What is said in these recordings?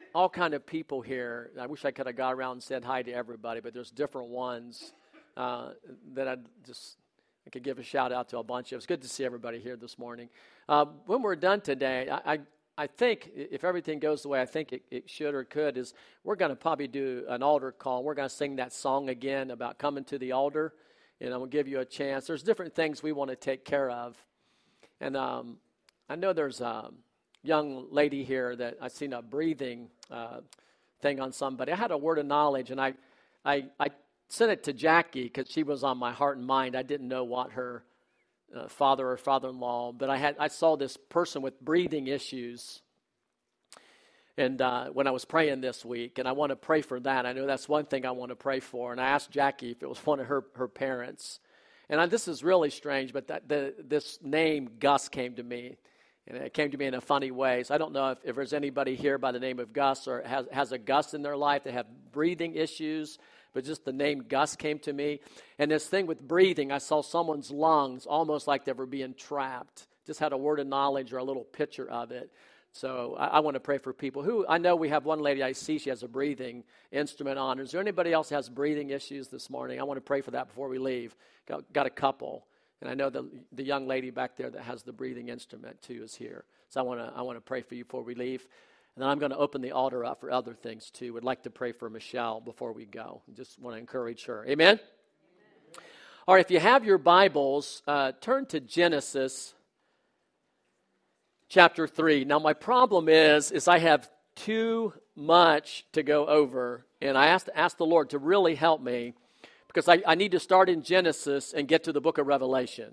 all kind of people here. I wish I could have got around and said hi to everybody, but there's different ones that I could give a shout out to a bunch of. It's good to see everybody here this morning. When we're done today, I think if everything goes the way I think it should or could, is we're going to probably do an altar call. We're going to sing that song again about coming to the altar, and I'm going to give you a chance. There's different things we want to take care of, and I know there's a young lady here that I seen a breathing thing on somebody. I had a word of knowledge, and I sent it to Jackie because she was on my heart and mind. I didn't know what her father or father-in-law, but I saw this person with breathing issues, and when I was praying this week, and I want to pray for that. I know that's one thing I want to pray for, and I asked Jackie if it was one of her parents, and this is really strange, but this name Gus came to me, and it came to me in a funny way. So I don't know if there's anybody here by the name of Gus or has a Gus in their life that have breathing issues. But just the name Gus came to me. And this thing with breathing, I saw someone's lungs almost like they were being trapped. Just had a word of knowledge or a little picture of it. So I want to pray for people who, I know we have one lady I see, she has a breathing instrument on. Is there anybody else who has breathing issues this morning? I want to pray for that before we leave. Got a couple. And I know the young lady back there that has the breathing instrument too is here. So I want to pray for you before we leave. And then I'm going to open the altar up for other things too. Would like to pray for Michelle before we go. Just want to encourage her. Amen? Amen. All right, if you have your Bibles, turn to Genesis chapter 3. Now, my problem is I have too much to go over. And I asked the Lord to really help me because I need to start in Genesis and get to the book of Revelation.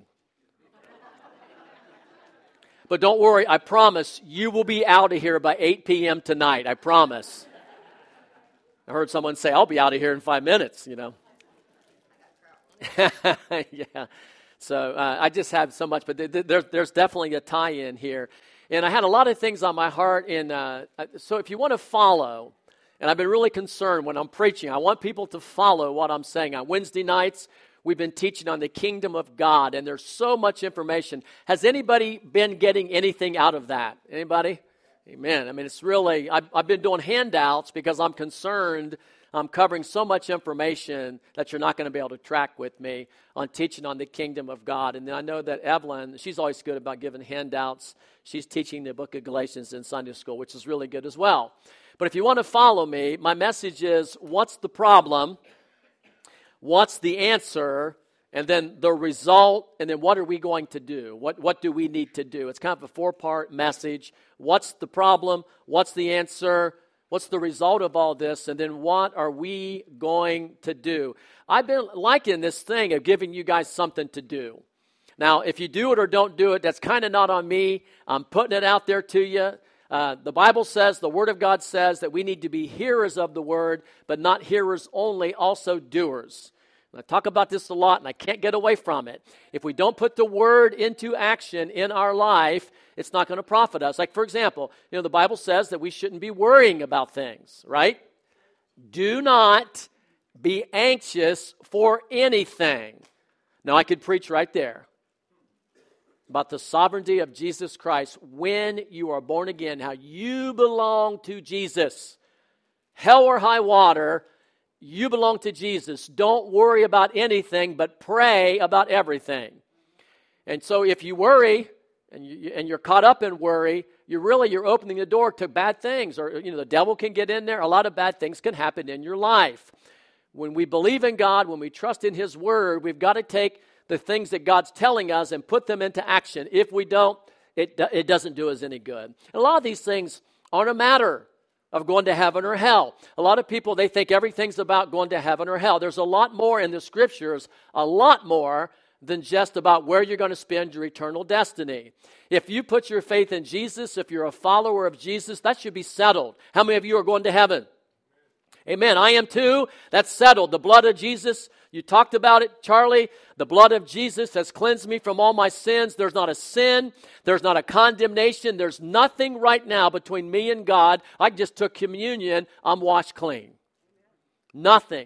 But don't worry, I promise you will be out of here by 8 p.m. tonight. I promise. I heard someone say, I'll be out of here in 5 minutes, Yeah. So I just have so much, but there's definitely a tie-in here. And I had a lot of things on my heart. And so if you want to follow, and I've been really concerned when I'm preaching, I want people to follow what I'm saying. On Wednesday nights, we've been teaching on the kingdom of God, and there's so much information. Has anybody been getting anything out of that? Anybody? Amen. I mean, it's really, I've been doing handouts because I'm concerned I'm covering so much information that you're not going to be able to track with me on teaching on the kingdom of God. And then I know that Evelyn, she's always good about giving handouts. She's teaching the book of Galatians in Sunday school, which is really good as well. But if you want to follow me, my message is, what's the problem? What's the answer? And then the result, and then what are we going to do? What do we need to do? It's kind of a 4-part message. What's the problem? What's the answer? What's the result of all this? And then what are we going to do? I've been liking this thing of giving you guys something to do. Now, if you do it or don't do it, that's kind of not on me. I'm putting it out there to you. The Bible says, the Word of God says that we need to be hearers of the Word, but not hearers only, also doers. I talk about this a lot, and I can't get away from it. If we don't put the Word into action in our life, it's not going to profit us. Like, for example, the Bible says that we shouldn't be worrying about things, right? Do not be anxious for anything. Now, I could preach right there about the sovereignty of Jesus Christ when you are born again, how you belong to Jesus. Hell or high water, you belong to Jesus. Don't worry about anything, but pray about everything. And so if you worry and you're caught up in worry, you're opening the door to bad things. Or the devil can get in there. A lot of bad things can happen in your life. When we believe in God, when we trust in His Word, we've got to take the things that God's telling us and put them into action. If we don't, it doesn't do us any good. A lot of these things aren't a matter of going to heaven or hell. A lot of people, they think everything's about going to heaven or hell. There's a lot more in the Scriptures, a lot more than just about where you're going to spend your eternal destiny. If you put your faith in Jesus, if you're a follower of Jesus, that should be settled. How many of you are going to heaven? Amen. I am too. That's settled. The blood of Jesus, you talked about it, Charlie. The blood of Jesus has cleansed me from all my sins. There's not a sin. There's not a condemnation. There's nothing right now between me and God. I just took communion. I'm washed clean. Nothing.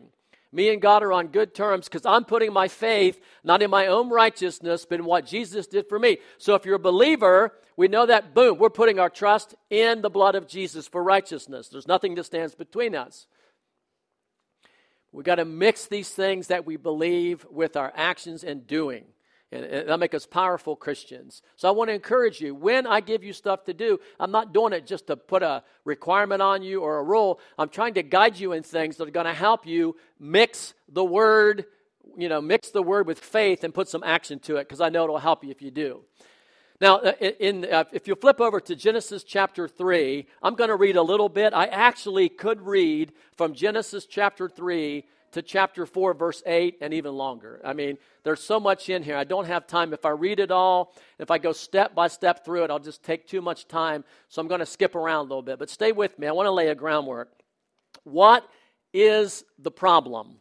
Me and God are on good terms because I'm putting my faith not in my own righteousness, but in what Jesus did for me. So if you're a believer, we know that, boom, we're putting our trust in the blood of Jesus for righteousness. There's nothing that stands between us. We've got to mix these things that we believe with our actions and doing. And that'll make us powerful Christians. So I want to encourage you, when I give you stuff to do, I'm not doing it just to put a requirement on you or a rule. I'm trying to guide you in things that are going to help you mix the word with faith and put some action to it, because I know it'll help you if you do. Now, if you flip over to Genesis chapter 3, I'm going to read a little bit. I actually could read from Genesis chapter 3 to chapter 4, verse 8, and even longer. I mean, there's so much in here. I don't have time. If I read it all, if I go step by step through it, I'll just take too much time. So I'm going to skip around a little bit. But stay with me. I want to lay a groundwork. What is the problem?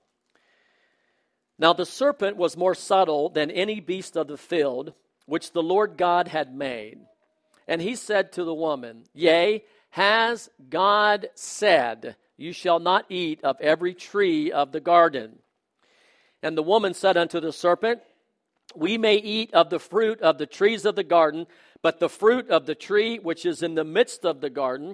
Now the serpent was more subtle than any beast of the field, which the Lord God had made. And he said to the woman, Yea, has God said, You shall not eat of every tree of the garden? And the woman said unto the serpent, We may eat of the fruit of the trees of the garden, but the fruit of the tree which is in the midst of the garden,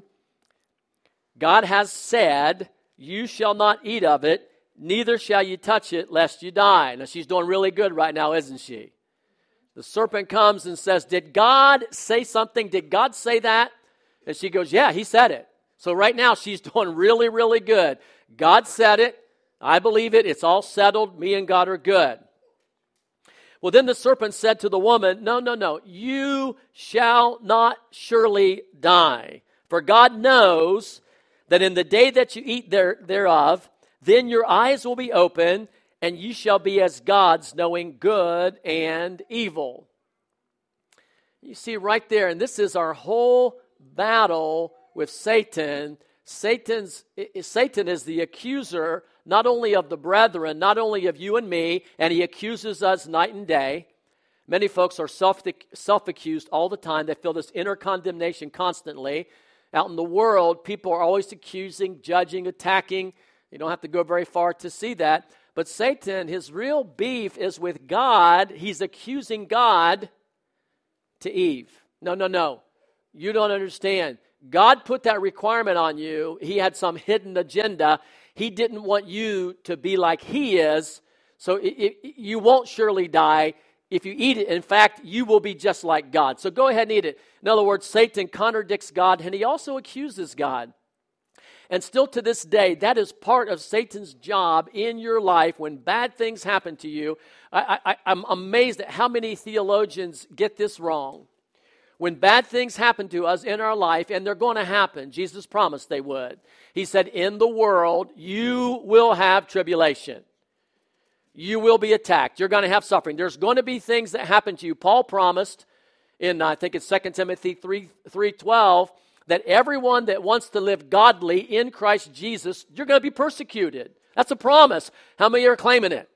God has said, You shall not eat of it, neither shall you touch it, lest you die. Now she's doing really good right now, isn't she? The serpent comes and says, Did God say something? Did God say that? And she goes, Yeah, he said it. So right now she's doing really, really good. God said it. I believe it. It's all settled. Me and God are good. Well, then the serpent said to the woman, No. You shall not surely die. For God knows that in the day that you eat thereof, then your eyes will be open, and you shall be as gods, knowing good and evil. You see right there, and this is our whole battle with Satan. Satan is the accuser, not only of the brethren, not only of you and me, and he accuses us night and day. Many folks are self-accused all the time. They feel this inner condemnation constantly. Out in the world, people are always accusing, judging, attacking. You don't have to go very far to see that. But Satan, his real beef is with God. He's accusing God to Eve. No. You don't understand. God put that requirement on you. He had some hidden agenda. He didn't want you to be like he is. So you won't surely die if you eat it. In fact, you will be just like God. So go ahead and eat it. In other words, Satan contradicts God, and he also accuses God. And still to this day, that is part of Satan's job in your life when bad things happen to you. I'm amazed at how many theologians get this wrong. When bad things happen to us in our life, and they're going to happen, Jesus promised they would. He said, in the world, you will have tribulation. You will be attacked. You're going to have suffering. There's going to be things that happen to you. Paul promised in, I think it's 2 Timothy 3:12, that everyone that wants to live godly in Christ Jesus, you're going to be persecuted. That's a promise. How many are claiming it?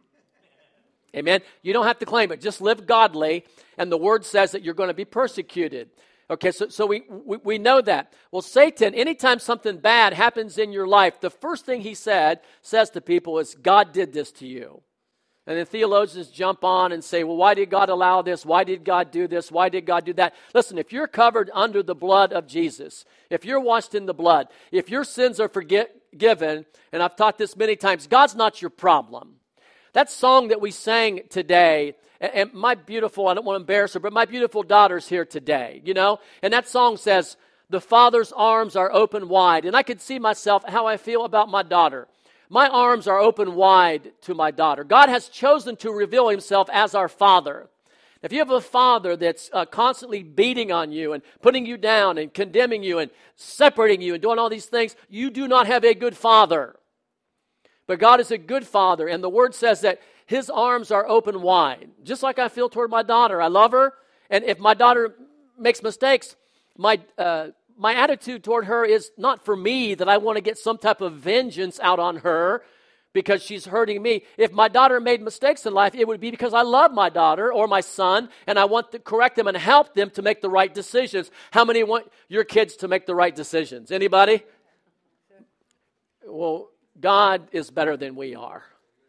Amen. You don't have to claim it. Just live godly, and the word says that you're going to be persecuted. Okay, so we know that. Well, Satan, anytime something bad happens in your life, the first thing he says to people is, God did this to you. And then theologians jump on and say, well, why did God allow this? Why did God do this? Why did God do that? Listen, if you're covered under the blood of Jesus, if you're washed in the blood, if your sins are forgiven, and I've taught this many times, God's not your problem. That song that we sang today, and my beautiful, I don't want to embarrass her, but my beautiful daughter's here today, and that song says, the Father's arms are open wide. And I could see myself, how I feel about my daughter. My arms are open wide to my daughter. God has chosen to reveal himself as our Father. If you have a father that's constantly beating on you and putting you down and condemning you and separating you and doing all these things, you do not have a good father. But God is a good father, and the word says that his arms are open wide. Just like I feel toward my daughter. I love her, and if my daughter makes mistakes, my attitude toward her is not for me that I want to get some type of vengeance out on her because she's hurting me. If my daughter made mistakes in life, it would be because I love my daughter or my son, and I want to correct them and help them to make the right decisions. How many want your kids to make the right decisions? Anybody? Well, God is better than we are.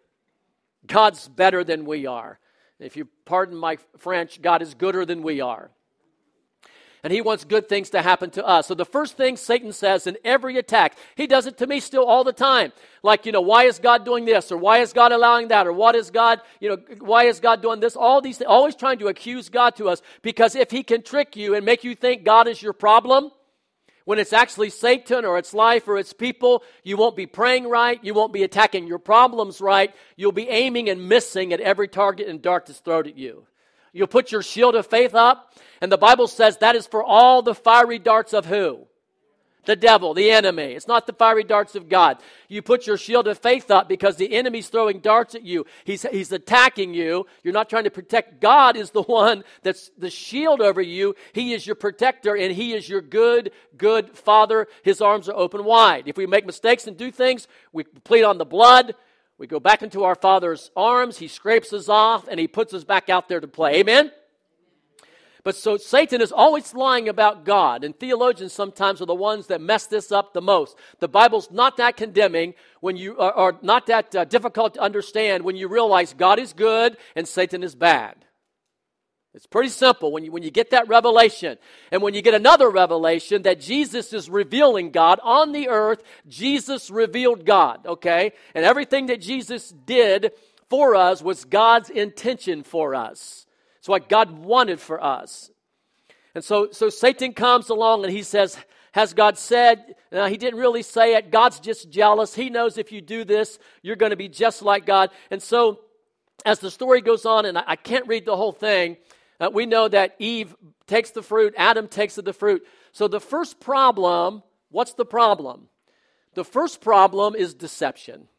God's better than we are. If you pardon my French, God is gooder than we are. And he wants good things to happen to us. So the first thing Satan says in every attack, he does it to me still all the time. Like, why is God doing this? Or why is God allowing that? Or why is God doing this? All these things, always trying to accuse God to us. Because if he can trick you and make you think God is your problem, when it's actually Satan or it's life or it's people, you won't be praying right. You won't be attacking your problems right. You'll be aiming and missing at every target and dart that's thrown at you. You'll put your shield of faith up, and the Bible says that is for all the fiery darts of who? The devil, the enemy. It's not the fiery darts of God. You put your shield of faith up because the enemy's throwing darts at you. He's attacking you. You're not trying to protect. God is the one that's the shield over you. He is your protector, and he is your good Father. His arms are open wide. If we make mistakes and do things, we plead on the blood. We go back into our Father's arms. He scrapes us off, and he puts us back out there to play. Amen? But so Satan is always lying about God, and theologians sometimes are the ones that mess this up the most. The Bible's not that condemning when you are not that difficult to understand when you realize God is good and Satan is bad. It's pretty simple when you get that revelation. And when you get another revelation that Jesus is revealing God on the earth, Jesus revealed God, okay? And everything that Jesus did for us was God's intention for us. It's what God wanted for us. And so Satan comes along and he says, has God said? He didn't really say it. God's just jealous. He knows if you do this, you're going to be just like God. And so as the story goes on, and I can't read the whole thing, we know that Eve takes the fruit, Adam takes the fruit. So the first problem, what's the problem? The first problem is deception.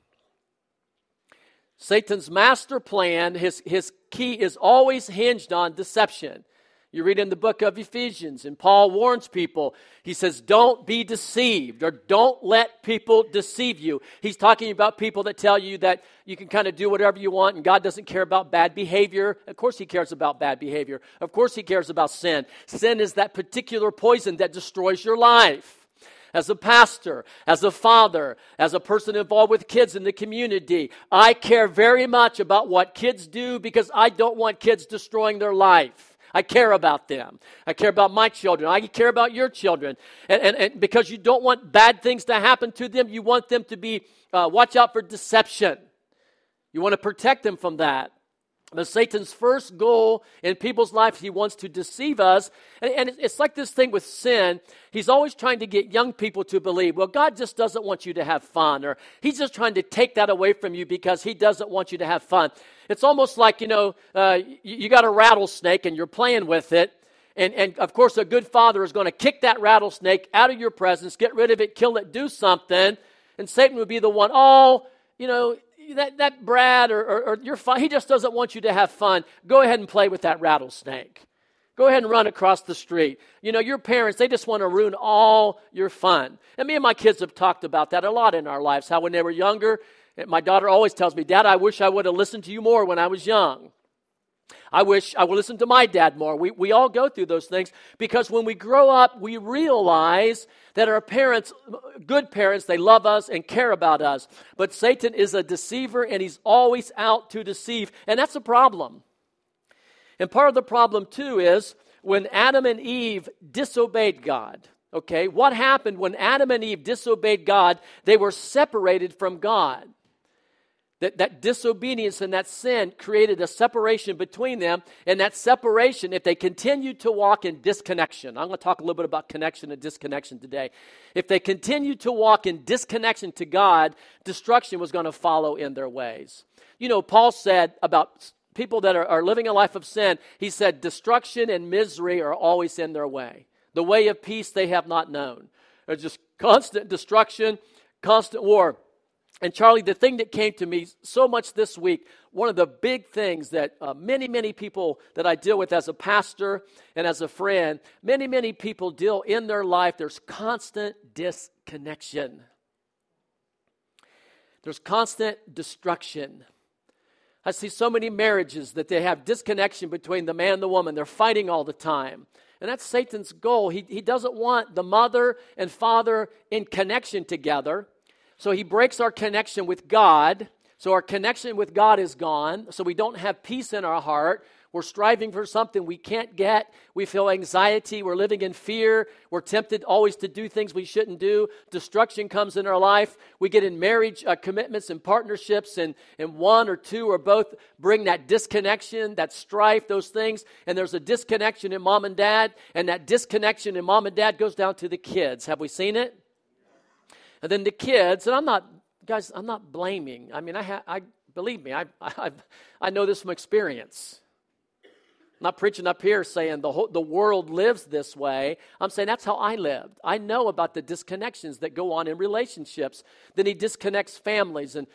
Satan's master plan, his key is always hinged on deception. You read in the book of Ephesians, and Paul warns people. He says, don't be deceived, or don't let people deceive you. He's talking about people that tell you that you can kind of do whatever you want, and God doesn't care about bad behavior. Of course he cares about bad behavior. Of course he cares about sin. Sin is that particular poison that destroys your life. As a pastor, as a father, as a person involved with kids in the community, I care very much about what kids do because I don't want kids destroying their life. I care about them. I care about my children. I care about your children. And because you don't want bad things to happen to them, you want them to be, watch out for deception. You want to protect them from that. But Satan's first goal in people's lives, he wants to deceive us. And it's like this thing with sin. He's always trying to get young people to believe, well, God just doesn't want you to have fun. Or he's just trying to take that away from you because he doesn't want you to have fun. It's almost like, you got a rattlesnake and you're playing with it. And of course, a good father is going to kick that rattlesnake out of your presence, get rid of it, kill it, do something. And Satan would be the one, that Brad or you're fine. He just doesn't want you to have fun. Go ahead and play with that rattlesnake. Go ahead and run across the street. Your parents, they just want to ruin all your fun. And me and my kids have talked about that a lot in our lives, how when they were younger, my daughter always tells me, Dad, I wish I would have listened to you more when I was young. I wish I would listen to my dad more. We all go through those things because when we grow up, we realize that our parents, good parents, they love us and care about us. But Satan is a deceiver and he's always out to deceive. And that's a problem. And part of the problem too is when Adam and Eve disobeyed God. Okay, what happened when Adam and Eve disobeyed God? They were separated from God. That disobedience and that sin created a separation between them. And that separation, if they continued to walk in disconnection, I'm going to talk a little bit about connection and disconnection today. If they continued to walk in disconnection to God, destruction was going to follow in their ways. Paul said about people that are living a life of sin, he said, destruction and misery are always in their way. The way of peace they have not known. There's just constant destruction, constant war. And Charlie, the thing that came to me so much this week, one of the big things that many people that I deal with as a pastor and as a friend, many people deal in their life, there's constant disconnection. There's constant destruction. I see so many marriages that they have disconnection between the man and the woman. They're fighting all the time. And that's Satan's goal. He doesn't want the mother and father in connection together. So he breaks our connection with God. So our connection with God is gone. So we don't have peace in our heart. We're striving for something we can't get. We feel anxiety. We're living in fear. We're tempted always to do things we shouldn't do. Destruction comes in our life. We get in marriage commitments and partnerships, and one or two or both bring that disconnection, that strife, those things. And there's a disconnection in mom and dad, and that disconnection in mom and dad goes down to the kids. Have we seen it? And then the kids, and I'm not blaming. I mean, believe me, I know this from experience. I'm not preaching up here saying the world lives this way. I'm saying that's how I lived. I know about the disconnections that go on in relationships. Then he disconnects families, and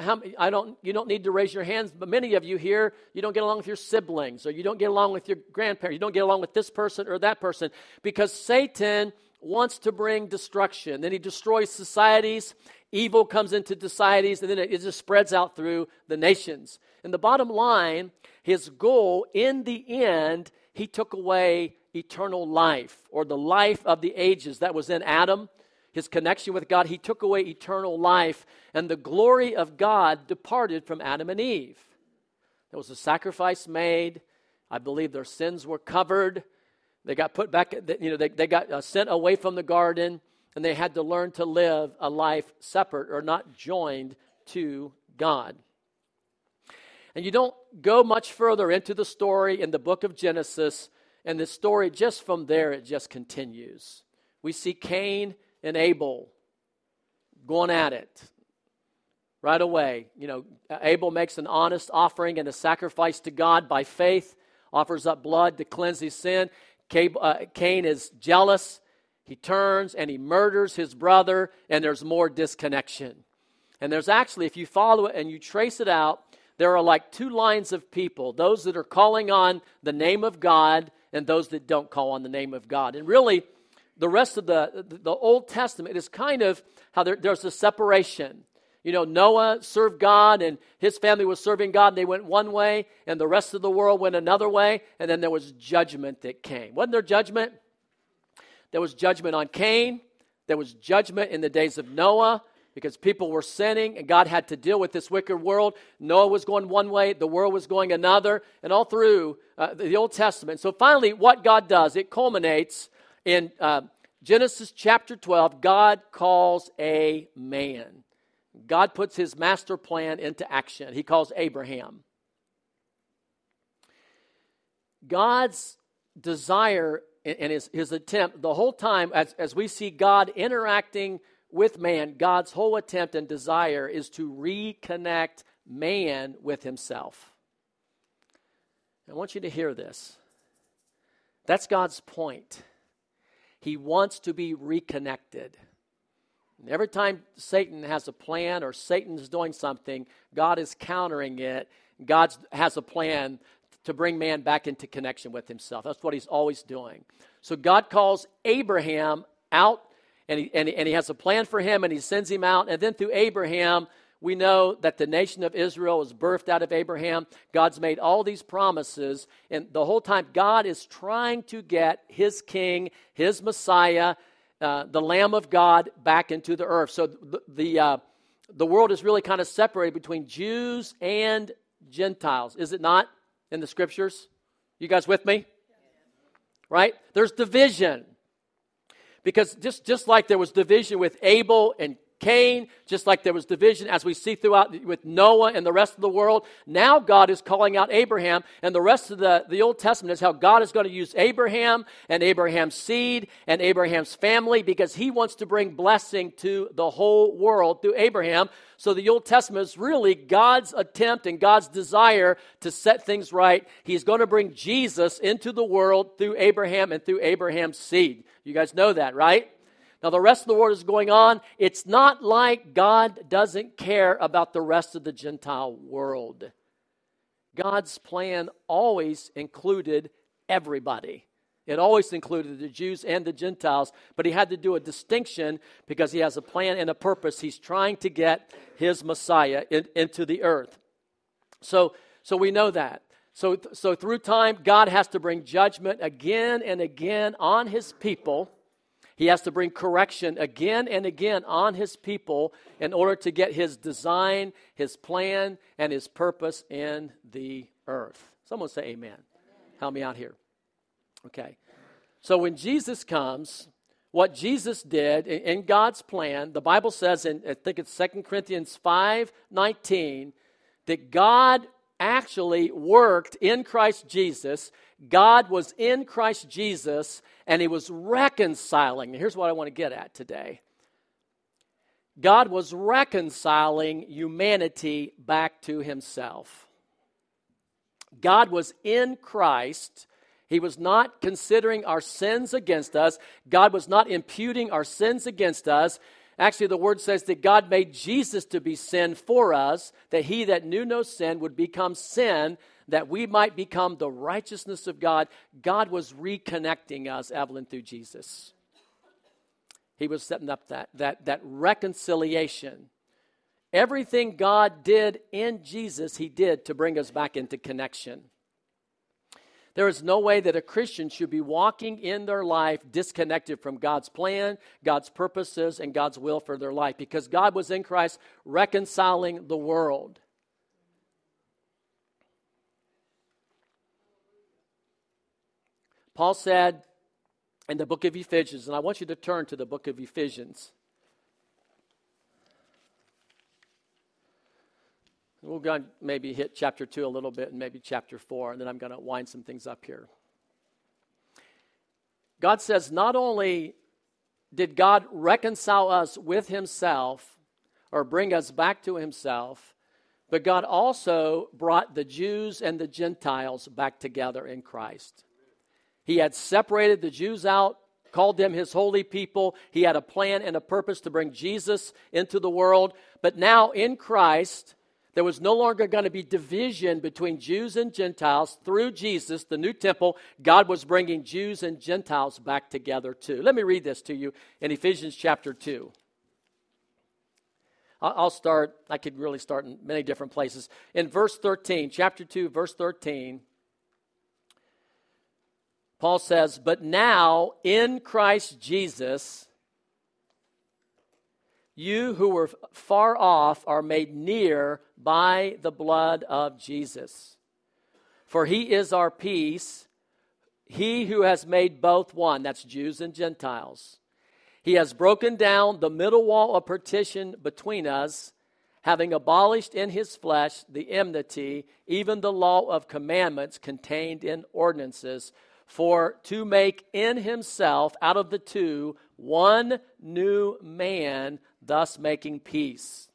you don't need to raise your hands, but many of you here, you don't get along with your siblings, or you don't get along with your grandparents, you don't get along with this person or that person, because Satan wants to bring destruction. Then he destroys societies. Evil comes into societies, and then it just spreads out through the nations. And the bottom line, his goal, in the end, he took away eternal life, or the life of the ages that was in Adam, his connection with God. He took away eternal life, and the glory of God departed from Adam and Eve. There was a sacrifice made. I believe their sins were covered. They got put back, they got sent away from the garden, and they had to learn to live a life separate or not joined to God. And you don't go much further into the story in the book of Genesis, and the story just from there, it just continues. We see Cain and Abel going at it right away. Abel makes an honest offering and a sacrifice to God by faith, offers up blood to cleanse his sin. Cain is jealous. He turns and he murders his brother, and there's more disconnection. And there's actually, if you follow it and you trace it out, there are like two lines of people, those that are calling on the name of God and those that don't call on the name of God. And really, the rest of the Old Testament is kind of how there's a separation. Noah served God, and his family was serving God, and they went one way, and the rest of the world went another way, and then there was judgment that came. Wasn't there judgment? There was judgment on Cain. There was judgment in the days of Noah, because people were sinning, and God had to deal with this wicked world. Noah was going one way, the world was going another, and all through the Old Testament. So finally, what God does, it culminates in Genesis chapter 12. God calls a man. God puts his master plan into action. He calls Abraham. God's desire and his attempt, the whole time, as we see God interacting with man, God's whole attempt and desire is to reconnect man with himself. I want you to hear this. That's God's point. He wants to be reconnected. And every time Satan has a plan or Satan is doing something, God is countering it. God has a plan to bring man back into connection with himself. That's what he's always doing. So God calls Abraham out, and he has a plan for him, and he sends him out. And then through Abraham, we know that the nation of Israel is birthed out of Abraham. God's made all these promises, and the whole time God is trying to get his king, his Messiah, the Lamb of God, back into the earth. So the world is really kind of separated between Jews and Gentiles, is it not, in the scriptures? You guys with me? Right? There's division. Because just like there was division with Abel and Cain, just like there was division as we see throughout with Noah and the rest of the world, now God is calling out Abraham, and the rest of the Old Testament is how God is going to use Abraham and Abraham's seed and Abraham's family, because he wants to bring blessing to the whole world through Abraham. So the Old Testament is really God's attempt and God's desire to set things right. He's going to bring Jesus into the world through Abraham and through Abraham's seed. You guys know that, right? Now, the rest of the world is going on. It's not like God doesn't care about the rest of the Gentile world. God's plan always included everybody. It always included the Jews and the Gentiles, but he had to do a distinction because he has a plan and a purpose. He's trying to get his Messiah into the earth. So we know that. So through time, God has to bring judgment again and again on his people. He has to bring correction again and again on his people in order to get his design, his plan, and his purpose in the earth. Someone say amen. Amen. Help me out here. Okay. So when Jesus comes, what Jesus did in God's plan, the Bible says in, I think it's 2 Corinthians 5:19, that God actually worked in Christ Jesus. God was in Christ Jesus, and he was reconciling. Here's what I want to get at today. God was reconciling humanity back to himself. God was in Christ. He was not considering our sins against us. God was not imputing our sins against us. Actually, the word says that God made Jesus to be sin for us, that he that knew no sin would become sin, that we might become the righteousness of God. God was reconnecting us, Evelyn, through Jesus. He was setting up that reconciliation. Everything God did in Jesus, he did to bring us back into connection. There is no way that a Christian should be walking in their life disconnected from God's plan, God's purposes, and God's will for their life, because God was in Christ reconciling the world. Paul said in the book of Ephesians, and I want you to turn to the book of Ephesians. We're going to maybe hit chapter 2 a little bit and maybe chapter 4, and then I'm going to wind some things up here. God says not only did God reconcile us with himself or bring us back to himself, but God also brought the Jews and the Gentiles back together in Christ. He had separated the Jews out, called them his holy people. He had a plan and a purpose to bring Jesus into the world. But now in Christ, there was no longer going to be division between Jews and Gentiles. Through Jesus, the new temple, God was bringing Jews and Gentiles back together too. Let me read this to you in Ephesians chapter 2. I'll start, I could really start in many different places. In verse 13, chapter 2, verse 13, Paul says, "But now in Christ Jesus, you who were far off are made near by the blood of Jesus. For he is our peace, he who has made both one," that's Jews and Gentiles. "He has broken down the middle wall of partition between us, having abolished in his flesh the enmity, even the law of commandments contained in ordinances, for to make in himself out of the two one new man, thus making peace.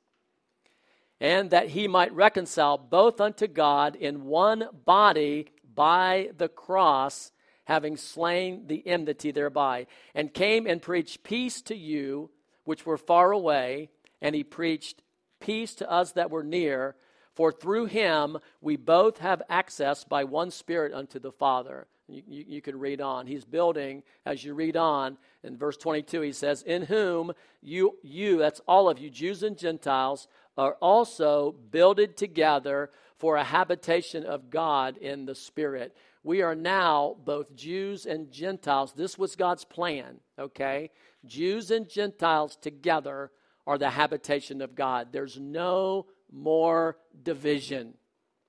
And that he might reconcile both unto God in one body by the cross, having slain the enmity thereby, and came and preached peace to you which were far away, and he preached peace to us that were near, for through him we both have access by one Spirit unto the Father." You could read on. He's building, as you read on, in verse 22, he says, "In whom you, that's all of you, Jews and Gentiles, are also builded together for a habitation of God in the Spirit." We are now both Jews and Gentiles. This was God's plan, okay? Jews and Gentiles together are the habitation of God. There's no more division.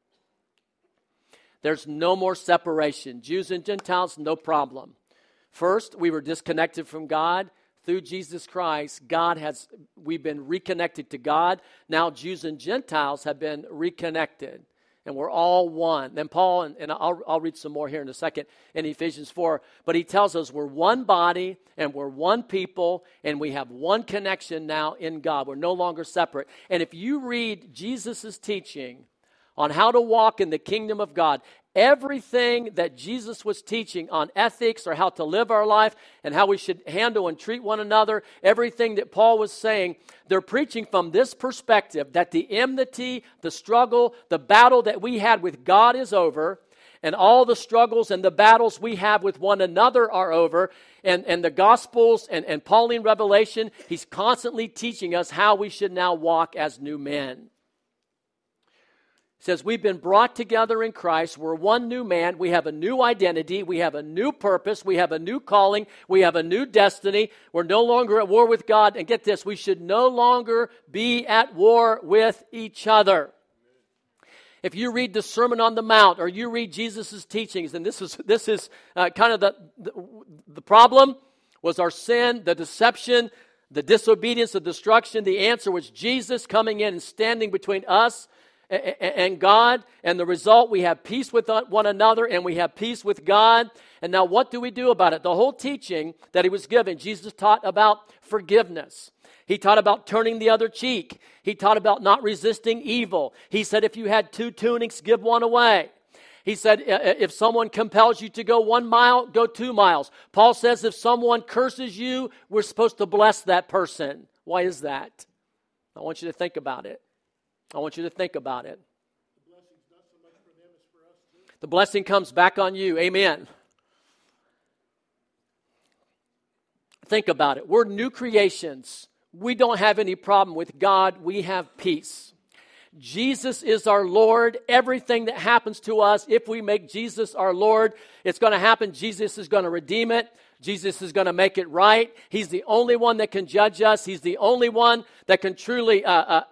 There's no more separation. Jews and Gentiles, no problem. First, we were disconnected from God. Through Jesus Christ, we've been reconnected to God. Now Jews and Gentiles have been reconnected, and we're all one. Then Paul, and I'll read some more here in a second in Ephesians 4, but he tells us we're one body and we're one people and we have one connection now in God. We're no longer separate. And if you read Jesus' teaching on how to walk in the kingdom of God, everything that Jesus was teaching on ethics or how to live our life and how we should handle and treat one another, everything that Paul was saying, they're preaching from this perspective that the enmity, the struggle, the battle that we had with God is over, and all the struggles and the battles we have with one another are over, and the Gospels and Pauline revelation, he's constantly teaching us how we should now walk as new men. It says we've been brought together in Christ. We're one new man. We have a new identity. We have a new purpose. We have a new calling. We have a new destiny. We're no longer at war with God. And get this, we should no longer be at war with each other. If you read the Sermon on the Mount or you read Jesus' teachings, and this is kind of the problem was our sin, the deception, the disobedience, the destruction. The answer was Jesus coming in and standing between us and God, and the result, we have peace with one another, and we have peace with God. And now what do we do about it? The whole teaching that he was given, Jesus taught about forgiveness. He taught about turning the other cheek. He taught about not resisting evil. He said if you had 2 tunics, give one away. He said if someone compels you to go 1 mile, go 2 miles. Paul says if someone curses you, we're supposed to bless that person. Why is that? I want you to think about it. I want you to think about it. The blessing comes back on you. Amen. Think about it. We're new creations. We don't have any problem with God. We have peace. Jesus is our Lord. Everything that happens to us, if we make Jesus our Lord, it's going to happen. Jesus is going to redeem it. Jesus is going to make it right. He's the only one that can judge us. He's the only one that can truly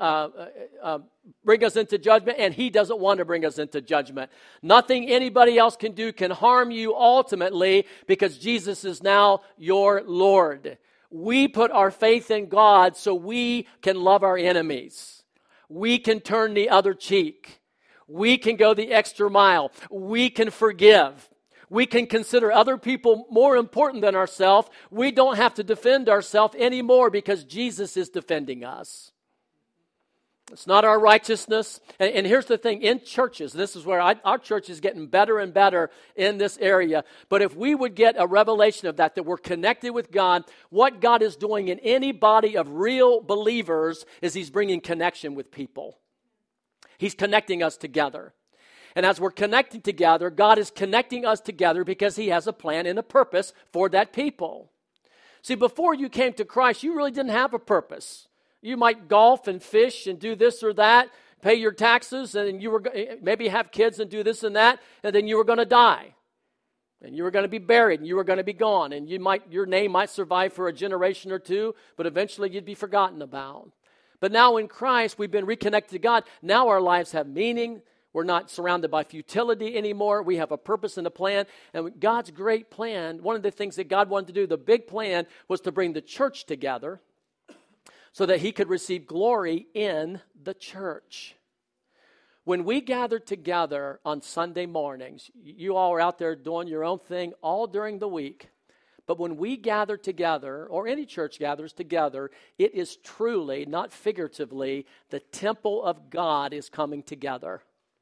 bring us into judgment, and he doesn't want to bring us into judgment. Nothing anybody else can do can harm you ultimately because Jesus is now your Lord. We put our faith in God so we can love our enemies. We can turn the other cheek. We can go the extra mile. We can forgive. We can consider other people more important than ourselves. We don't have to defend ourselves anymore because Jesus is defending us. It's not our righteousness. And here's the thing, in churches, this is where our church is getting better and better in this area. But if we would get a revelation of that we're connected with God, what God is doing in any body of real believers is he's bringing connection with people. He's connecting us together. And as we're connecting together, God is connecting us together because he has a plan and a purpose for that people. See, before you came to Christ, you really didn't have a purpose. You might golf and fish and do this or that, pay your taxes, and you were maybe have kids and do this and that, and then you were going to die. And you were going to be buried, and you were going to be gone. And your name might survive for a generation or two, but eventually you'd be forgotten about. But now in Christ, we've been reconnected to God. Now our lives have meaning. We're not surrounded by futility anymore. We have a purpose and a plan. And God's great plan, one of the things that God wanted to do, the big plan, was to bring the church together so that he could receive glory in the church. When we gather together on Sunday mornings, you all are out there doing your own thing all during the week. But when we gather together, or any church gathers together, it is truly, not figuratively, the temple of God is coming together.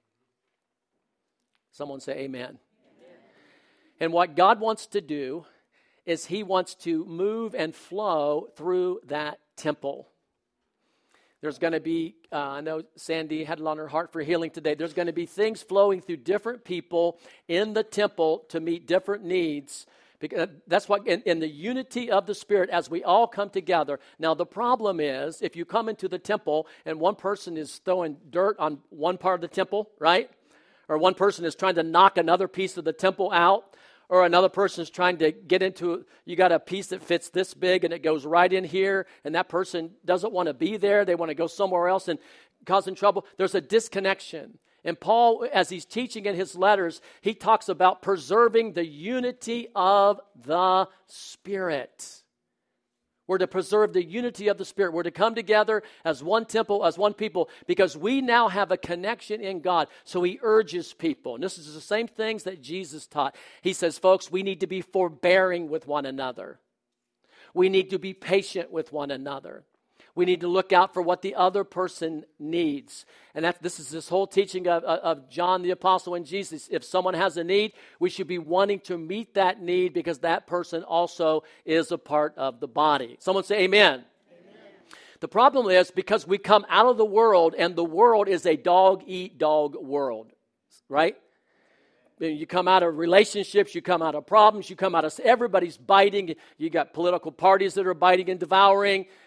Someone say amen. Amen. And what God wants to do is he wants to move and flow through that temple. There's going to be, I know Sandy had it on her heart for healing today. There's going to be things flowing through different people in the temple to meet different needs. Because that's what, in the unity of the Spirit, as we all come together. Now, the problem is, if you come into the temple and one person is throwing dirt on one part of the temple, right? Or one person is trying to knock another piece of the temple out, or another person is trying to get into, you got a piece that fits this big and it goes right in here, and that person doesn't want to be there. They want to go somewhere else and causing trouble. There's a disconnection. And Paul, as he's teaching in his letters, he talks about preserving the unity of the Spirit. We're to preserve the unity of the Spirit. We're to come together as one temple, as one people, because we now have a connection in God. So he urges people. And this is the same things that Jesus taught. He says, folks, we need to be forbearing with one another. We need to be patient with one another. We need to look out for what the other person needs. And this is this whole teaching of John the Apostle and Jesus. If someone has a need, we should be wanting to meet that need because that person also is a part of the body. Someone say amen. The problem is because we come out of the world, and the world is a dog-eat-dog world, right? You come out of relationships, you come out of problems, you come out of everybody's biting. You got political parties that are biting and devouring.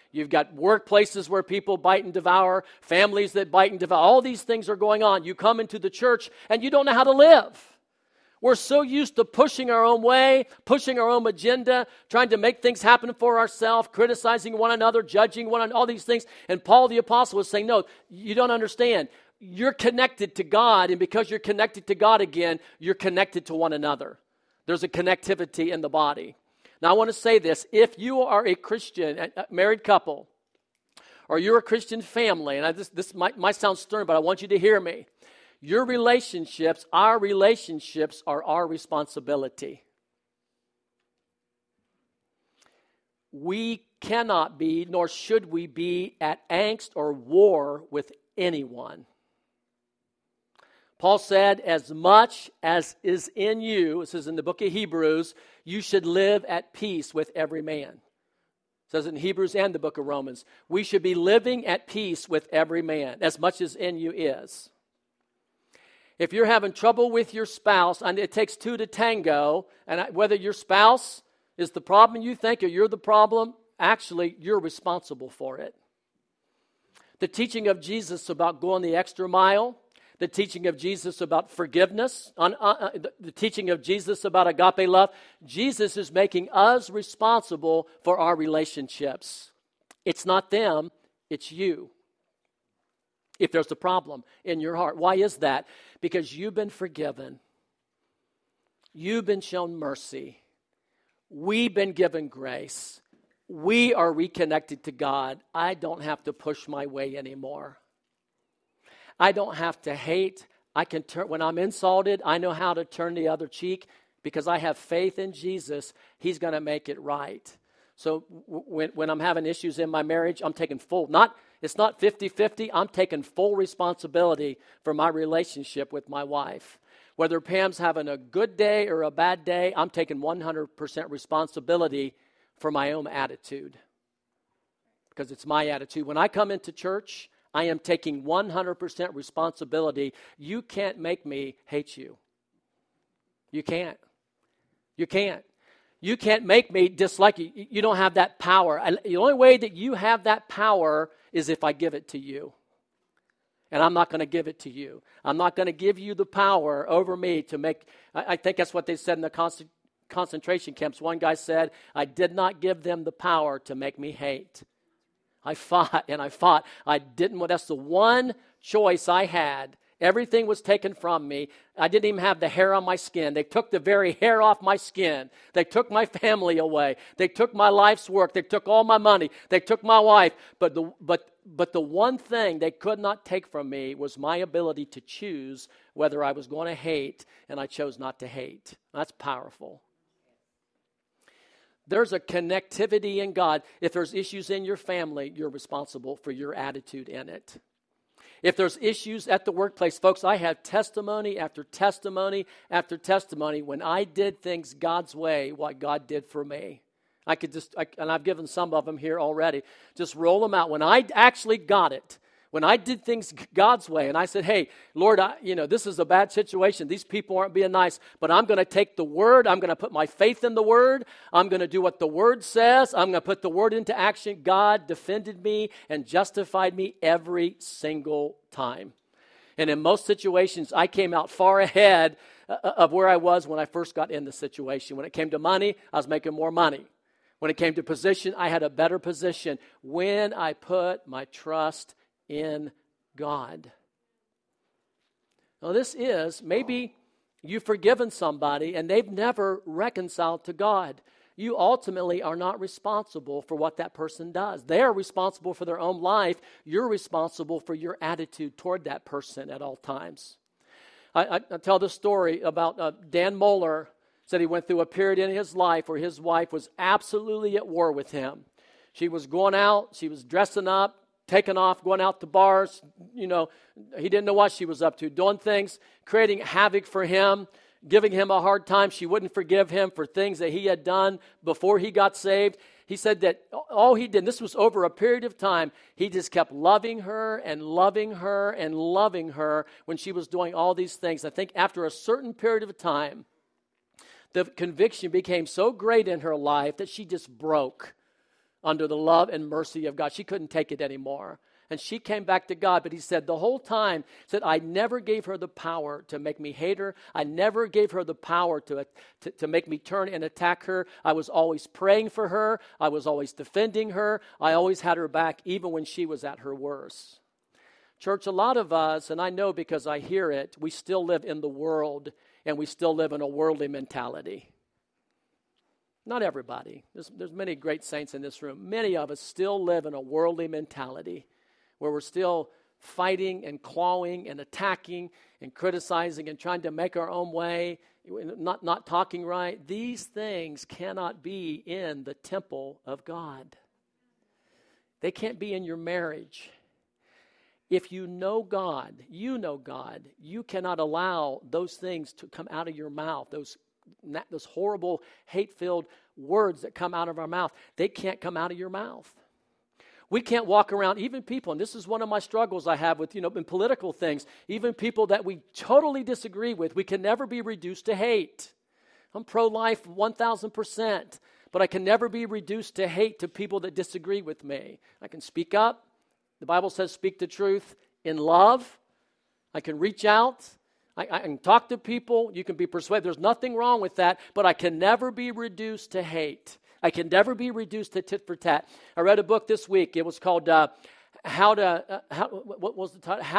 You've got workplaces where people bite and devour, families that bite and devour. All these things are going on. You come into the church and you don't know how to live. We're so used to pushing our own way, pushing our own agenda, trying to make things happen for ourselves, criticizing one another, judging one another, all these things. And Paul the Apostle was saying, no, you don't understand. You're connected to God, and because you're connected to God again, you're connected to one another. There's a connectivity in the body. Now, I want to say this. If you are a Christian, a married couple, or you're a Christian family, and this might sound stern, but I want you to hear me. Your relationships, our relationships, are our responsibility. We cannot be, nor should we be, at angst or war with anyone. Paul said, as much as is in you, this is in the book of Hebrews, you should live at peace with every man. It says in Hebrews and the book of Romans, we should be living at peace with every man, as much as in you is. If you're having trouble with your spouse, and it takes two to tango, and whether your spouse is the problem you think or you're the problem, actually, you're responsible for it. The teaching of Jesus about going the extra mile, the teaching of Jesus about forgiveness, the teaching of Jesus about agape love, Jesus is making us responsible for our relationships. It's not them, it's you. If there's a problem in your heart. Why is that? Because you've been forgiven. You've been shown mercy. We've been given grace. We are reconnected to God. I don't have to push my way anymore. I don't have to hate. I can turn when I'm insulted, I know how to turn the other cheek because I have faith in Jesus. He's going to make it right. So when I'm having issues in my marriage, I'm taking it's not 50-50. I'm taking full responsibility for my relationship with my wife. Whether Pam's having a good day or a bad day, I'm taking 100% responsibility for my own attitude. Because it's my attitude. When I come into church, I am taking 100% responsibility. You can't make me hate you. You can't. You can't. You can't make me dislike you. You don't have that power. The only way that you have that power is if I give it to you. And I'm not going to give it to you. I'm not going to give you the power over me to make, I think that's what they said in the concentration camps. One guy said, I did not give them the power to make me hate. I fought and I fought. I didn't, that's the one choice I had. Everything was taken from me. I didn't even have the hair on my skin. They took the very hair off my skin. They took my family away. They took my life's work. They took all my money. They took my wife. But the one thing they could not take from me was my ability to choose whether I was going to hate, and I chose not to hate. That's powerful. There's a connectivity in God. If there's issues in your family, you're responsible for your attitude in it. If there's issues at the workplace, folks, I have testimony after testimony after testimony when I did things God's way, what God did for me. And I've given some of them here already. Just roll them out. When I actually got it, when I did things God's way, and I said, hey, Lord, this is a bad situation. These people aren't being nice, but I'm going to take the Word. I'm going to put my faith in the Word. I'm going to do what the Word says. I'm going to put the Word into action. God defended me and justified me every single time. And in most situations, I came out far ahead of where I was when I first got in the situation. When it came to money, I was making more money. When it came to position, I had a better position when I put my trust in God. Now this is, maybe you've forgiven somebody and they've never reconciled to God. You ultimately are not responsible for what that person does. They are responsible for their own life. You're responsible for your attitude toward that person at all times. I tell this story about Dan Moeller. Said he went through a period in his life where his wife was absolutely at war with him. She was going out, she was dressing up, taking off, going out to bars. He didn't know what she was up to, doing things, creating havoc for him, giving him a hard time. She wouldn't forgive him for things that he had done before he got saved. He said that all he did, and this was over a period of time, he just kept loving her and loving her and loving her when she was doing all these things. I think after a certain period of time, the conviction became so great in her life that she just broke. under the love and mercy of God. She couldn't take it anymore. And she came back to God, but he said the whole time, I never gave her the power to make me hate her. I never gave her the power to make me turn and attack her. I was always praying for her. I was always defending her. I always had her back, even when she was at her worst. Church, a lot of us, and I know because I hear it, we still live in the world, and we still live in a worldly mentality. Not everybody. There's many great saints in this room. Many of us still live in a worldly mentality, where we're still fighting and clawing and attacking and criticizing and trying to make our own way, not talking right. These things cannot be in the temple of God. They can't be in your marriage. If you know God, you cannot allow those things to come out of your mouth, those horrible, hate-filled words that come out of our mouth. They can't come out of your mouth. We can't walk around, even people, and this is one of my struggles I have with, in political things, even people that we totally disagree with, we can never be reduced to hate. I'm pro-life 1,000%, but I can never be reduced to hate to people that disagree with me. I can speak up. The Bible says speak the truth in love. I can reach out. I can talk to people. You can be persuaded. There's nothing wrong with that, but I can never be reduced to hate. I can never be reduced to tit for tat. I read a book this week. It was called what was the title?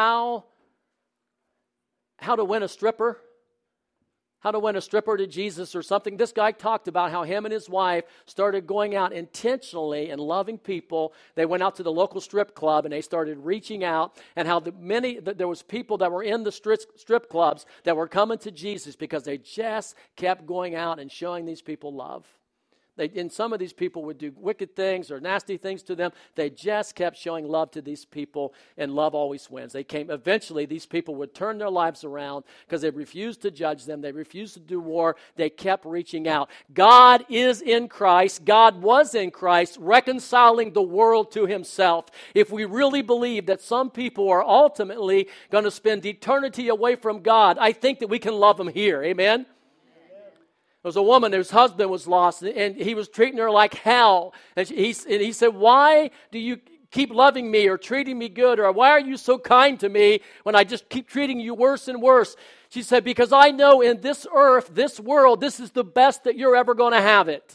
How to Win a Stripper. How to Win a Stripper to Jesus or something. This guy talked about how him and his wife started going out intentionally and loving people. They went out to the local strip club and they started reaching out, and how there was people that were in the strip clubs that were coming to Jesus because they just kept going out and showing these people love. And some of these people would do wicked things or nasty things to them. They just kept showing love to these people, and love always wins. Eventually, these people would turn their lives around because they refused to judge them. They refused to do war. They kept reaching out. God is in Christ. God was in Christ, reconciling the world to himself. If we really believe that some people are ultimately going to spend eternity away from God, I think that we can love them here. Amen? There was a woman whose husband was lost, and he was treating her like hell. And he said, why do you keep loving me or treating me good? Or why are you so kind to me when I just keep treating you worse and worse? She said, because I know in this earth, this world, this is the best that you're ever going to have it.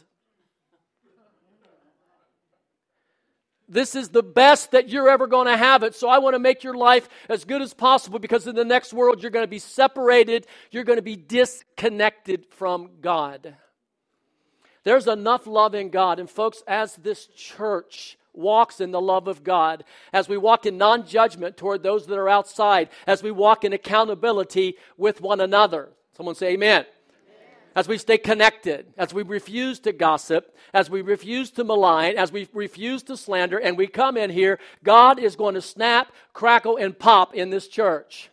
This is the best that you're ever going to have it. So I want to make your life as good as possible, because in the next world you're going to be separated. You're going to be disconnected from God. There's enough love in God. And folks, as this church walks in the love of God, as we walk in non-judgment toward those that are outside, as we walk in accountability with one another. Someone say amen. As we stay connected, as we refuse to gossip, as we refuse to malign, as we refuse to slander, and we come in here, God is going to snap, crackle, and pop in this church.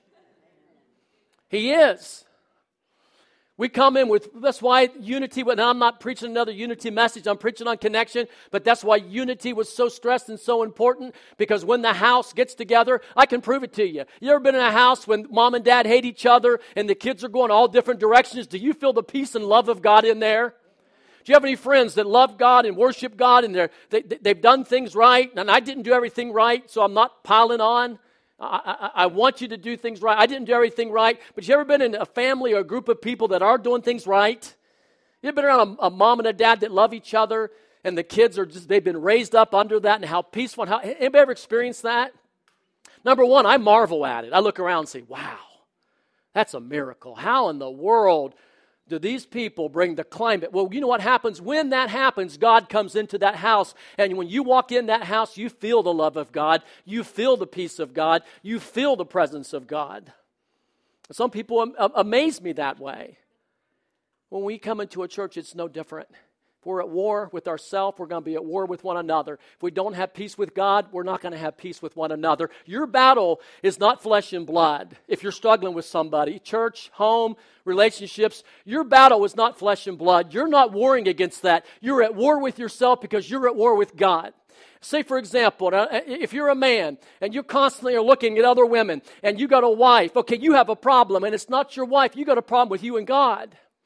He is. We come in with, that's why unity, and I'm not preaching another unity message, I'm preaching on connection, but that's why unity was so stressed and so important, because when the house gets together, I can prove it to you. You ever been in a house when mom and dad hate each other and the kids are going all different directions? Do you feel the peace and love of God in there? Do you have any friends that love God and worship God and they've done things right, and I didn't do everything right, so I'm not piling on? I want you to do things right. I didn't do everything right. But you ever been in a family or a group of people that are doing things right? You ever been around a mom and a dad that love each other, and the kids are they've been raised up under that, and how peaceful. Anybody ever experienced that? Number one, I marvel at it. I look around and say, wow, that's a miracle. How in the world do these people bring the climate? Well, you know what happens? When that happens, God comes into that house. And when you walk in that house, you feel the love of God. You feel the peace of God. You feel the presence of God. Some people amaze me that way. When we come into a church, it's no different. If we're at war with ourselves, we're going to be at war with one another. If we don't have peace with God, we're not going to have peace with one another. Your battle is not flesh and blood. If you're struggling with somebody, church, home, relationships, your battle is not flesh and blood. You're not warring against that. You're at war with yourself because you're at war with God. Say, for example, if you're a man and you constantly are looking at other women and you got a wife, okay, you have a problem, and it's not your wife. You got a problem with you and God.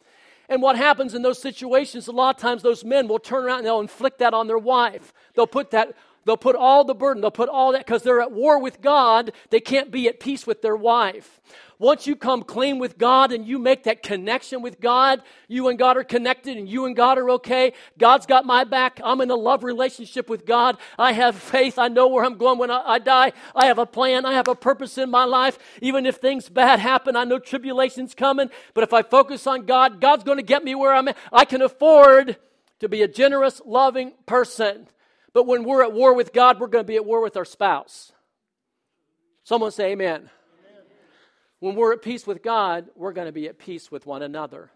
And what happens in those situations, a lot of times those men will turn around and they'll inflict that on their wife. They'll put all the burden, they'll put all that, because they're at war with God, they can't be at peace with their wife. Once you come clean with God and you make that connection with God, you and God are connected and you and God are okay. God's got my back. I'm in a love relationship with God. I have faith. I know where I'm going when I die. I have a plan. I have a purpose in my life. Even if things bad happen, I know tribulation's coming. But if I focus on God, God's going to get me where I'm at. I can afford to be a generous, loving person. But when we're at war with God, we're going to be at war with our spouse. Someone say amen. When we're at peace with God, we're going to be at peace with one another.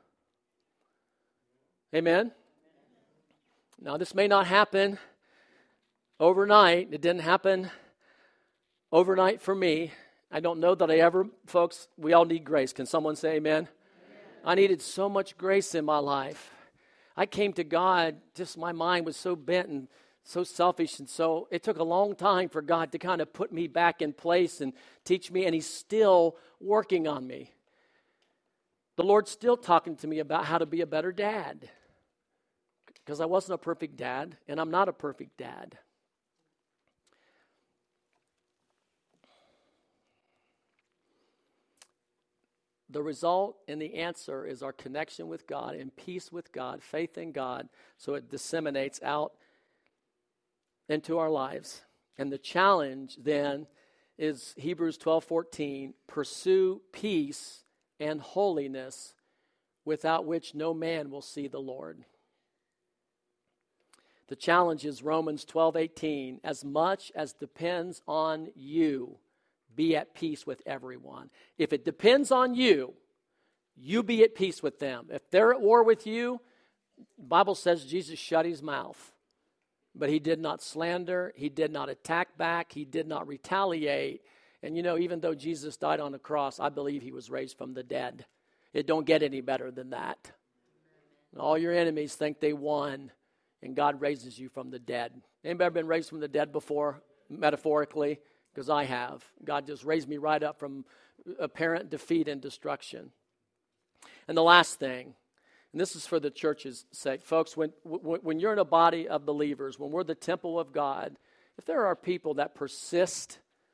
Amen? Now, this may not happen overnight. It didn't happen overnight for me. I don't know that I ever, folks, we all need grace. Can someone say amen? I needed so much grace in my life. I came to God, just my mind was so bent and so selfish, and so it took a long time for God to kind of put me back in place and teach me, and He's still working on me. The Lord's still talking to me about how to be a better dad, because I wasn't a perfect dad, and I'm not a perfect dad. The result and the answer is our connection with God and peace with God, faith in God, so it disseminates out into our lives. And the challenge then is Hebrews 12:14, pursue peace and holiness, without which no man will see the Lord. The challenge is Romans 12:18, as much as depends on you, be at peace with everyone. If it depends on you, you be at peace with them. If they're at war with you, the Bible says Jesus shut his mouth. But he did not slander, he did not attack back, he did not retaliate. And you know, even though Jesus died on the cross, I believe he was raised from the dead. It don't get any better than that. All your enemies think they won, and God raises you from the dead. Anybody ever been raised from the dead before, metaphorically? Because I have. God just raised me right up from apparent defeat and destruction. And the last thing, and this is for the church's sake. Folks, when you're in a body of believers, when we're the temple of God, if there are people that persist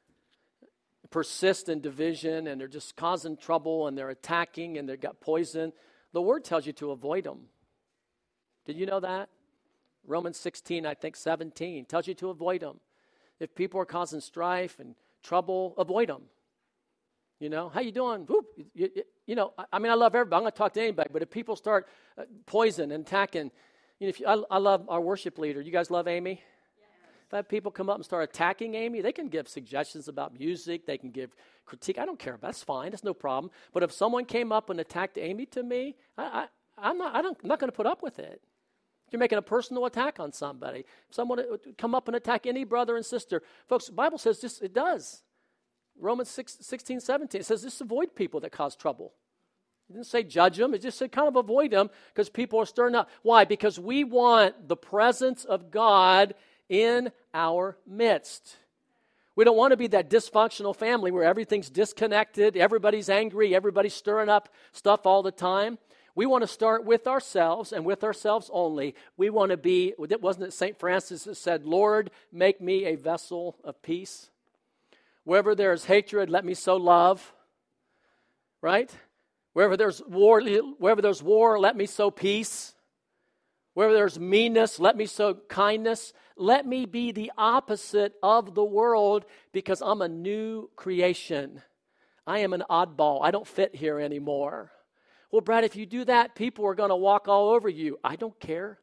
in division, and they're just causing trouble, and they're attacking, and they've got poison, the Word tells you to avoid them. Did you know that? Romans 16, I think 17, tells you to avoid them. If people are causing strife and trouble, avoid them. You know, how you doing? Whoop. You know, I mean, I love everybody. I'm going to talk to anybody. But if people start poison and attacking, you know, I love our worship leader. You guys love Amy? Yes. If I have people come up and start attacking Amy, they can give suggestions about music. They can give critique. I don't care. That's fine. That's no problem. But if someone came up and attacked Amy to me, I'm not going to put up with it. You're making a personal attack on somebody. If someone would come up and attack any brother and sister, folks, the Bible says this, it does. Romans 16, 17, it says just avoid people that cause trouble. It didn't say judge them. It just said kind of avoid them because people are stirring up. Why? Because we want the presence of God in our midst. We don't want to be that dysfunctional family where everything's disconnected, everybody's angry, everybody's stirring up stuff all the time. We want to start with ourselves and with ourselves only. We want to be, wasn't it St. Francis that said, Lord, make me a vessel of peace? Wherever there is hatred, let me sow love. Right? Wherever there's war, let me sow peace. Wherever there's meanness, let me sow kindness. Let me be the opposite of the world because I'm a new creation. I am an oddball. I don't fit here anymore. Well, Brad, if you do that, people are going to walk all over you. I don't care.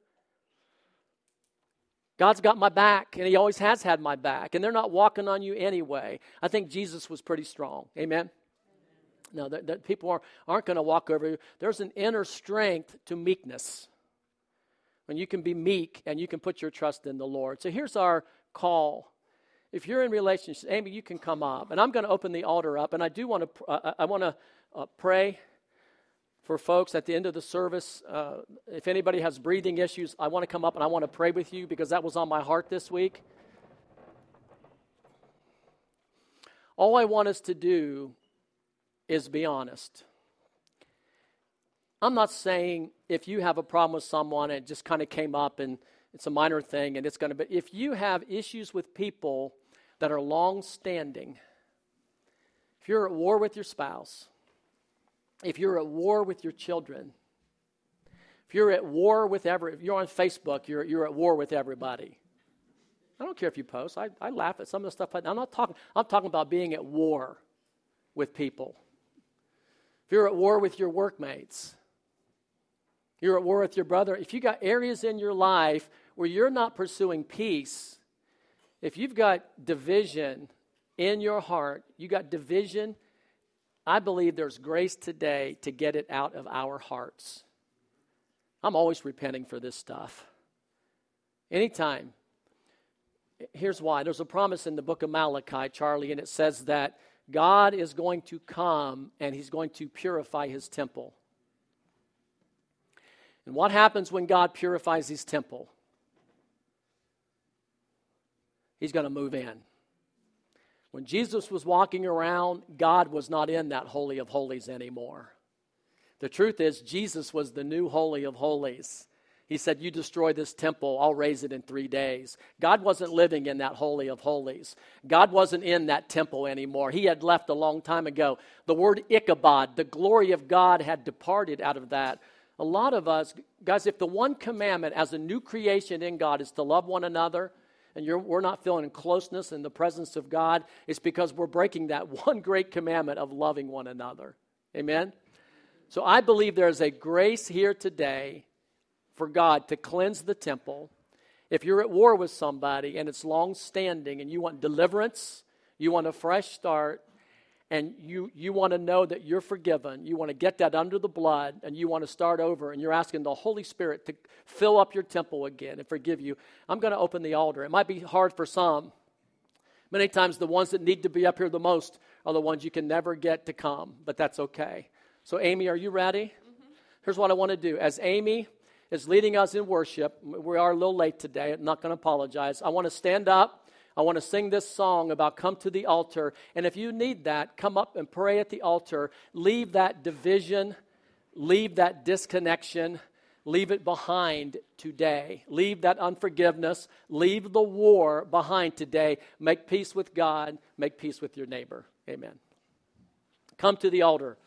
God's got my back, and he always has had my back, and they're not walking on you anyway. I think Jesus was pretty strong. Amen? No, that people aren't going to walk over you. There's an inner strength to meekness. When you can be meek and you can put your trust in the Lord. So here's our call. If you're in relationship, Amy, you can come up, and I'm going to open the altar up, and I do want to pray for folks at the end of the service. If anybody has breathing issues, I want to come up and I want to pray with you because that was on my heart this week. All I want us to do is be honest. I'm not saying if you have a problem with someone and it just kind of came up and it's a minor thing and it's going to be, if you have issues with people that are long-standing, if you're at war with your spouse, if you're at war with your children, if you're at war with if you're on Facebook, you're at war with everybody. I don't care if you post. I laugh at some of the stuff. I'm talking about being at war with people. If you're at war with your workmates, you're at war with your brother. If you got areas in your life where you're not pursuing peace, if you've got division in your heart, you got division, I believe there's grace today to get it out of our hearts. I'm always repenting for this stuff. Anytime. Here's why. There's a promise in the book of Malachi, Charlie, and it says that God is going to come and he's going to purify his temple. And what happens when God purifies his temple? He's going to move in. When Jesus was walking around, God was not in that Holy of Holies anymore. The truth is, Jesus was the new Holy of Holies. He said, you destroy this temple, I'll raise it in 3 days. God wasn't living in that Holy of Holies. God wasn't in that temple anymore. He had left a long time ago. The word Ichabod, the glory of God, had departed out of that. A lot of us, guys, if the one commandment as a new creation in God is to love one another, and we're not feeling closeness in the presence of God, it's because we're breaking that one great commandment of loving one another. Amen? So I believe there's a grace here today for God to cleanse the temple. If you're at war with somebody and it's long-standing and you want deliverance, you want a fresh start, and you want to know that you're forgiven, you want to get that under the blood, and you want to start over, and you're asking the Holy Spirit to fill up your temple again and forgive you, I'm going to open the altar. It might be hard for some. Many times the ones that need to be up here the most are the ones you can never get to come, but that's okay. So Amy, are you ready? Mm-hmm. Here's what I want to do. As Amy is leading us in worship, we are a little late today, I'm not going to apologize. I want to stand up. I want to sing this song about come to the altar. And if you need that, come up and pray at the altar. Leave that division, leave that disconnection, leave it behind today. Leave that unforgiveness, leave the war behind today. Make peace with God, make peace with your neighbor. Amen. Come to the altar.